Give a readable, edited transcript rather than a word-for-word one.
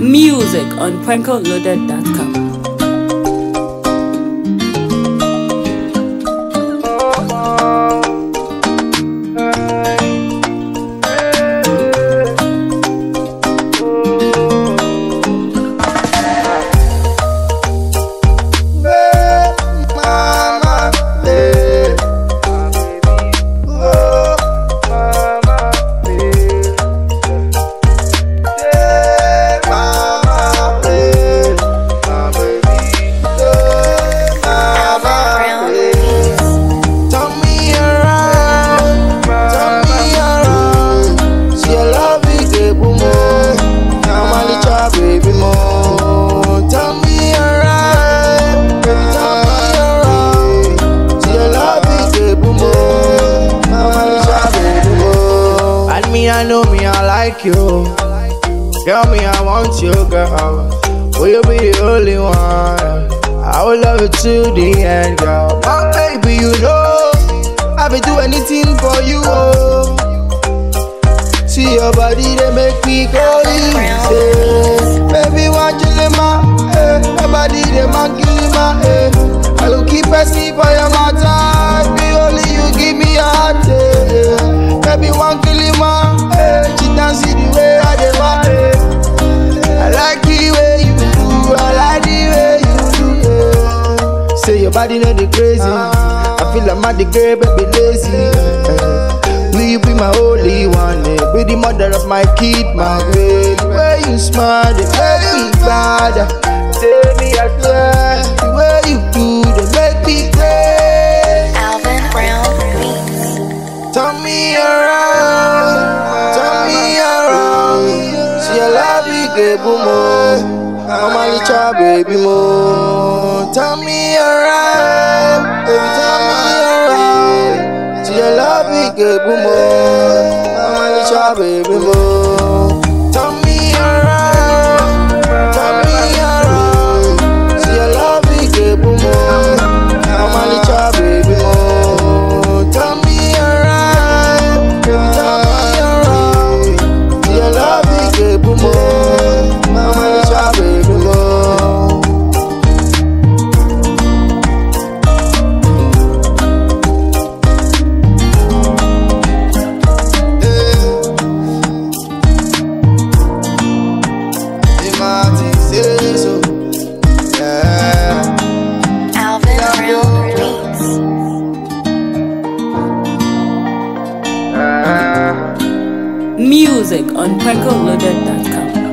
Music on prankoloaded.com. I know me, I like you. Girl, me, I want you, girl. Will you be the only one? I will love you to the end, girl. My baby, you know I will do anything for you. Oh. See your body, they make me go easy. Baby, want you in my your body, they make you my I will keep asking for your matter. Be only you give me a heart. Baby, want kill him, she dance see the way I dey want it. I like the way you do, I like the way you do. Say your body no dey crazy. I feel like I'm the girl, baby lazy. Will you be my only one? Be the mother of my kid, my baby. The way you smile, they make me bad. Tell me I swear, the way you do, they make me crazy. Alvin Brown Beats. Turn me around, turn me around. See I love you, get boom. I'm a little baby mo. Turn me around, baby, turn me around. See I love you, get boom. I'm a little baby mo. Turn me around, turn me around. See I love you, get boom. I'm a little baby mo. Turn me around, baby, turn me around. See I love you, get boom. I'm a little baby mo. Alvin Brown Beats. Music on prankoloaded.com.